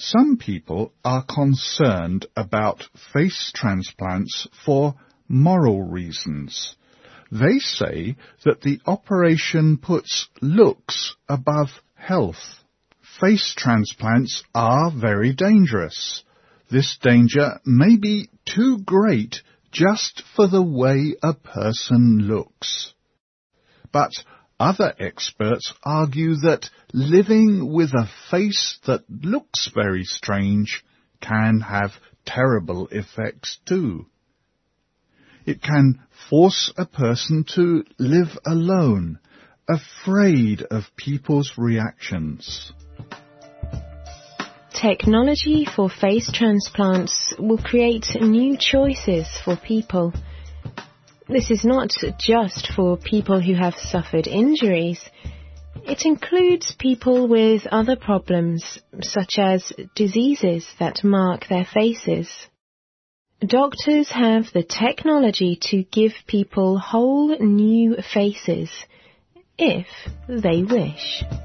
Some people are concerned about face transplants for moral reasons. They say that the operation puts looks above health. Face transplants are very dangerous. This danger may be too great just for the way a person looks. But other experts argue that living with a face that looks very strange can have terrible effects too. It can force a person to live alone, afraid of people's reactions. Technology for face transplants will create new choices for people. This is not just for people who have suffered injuries. It includes people with other problems, such as diseases that mark their faces. Doctors have the technology to give people whole new faces, if they wish.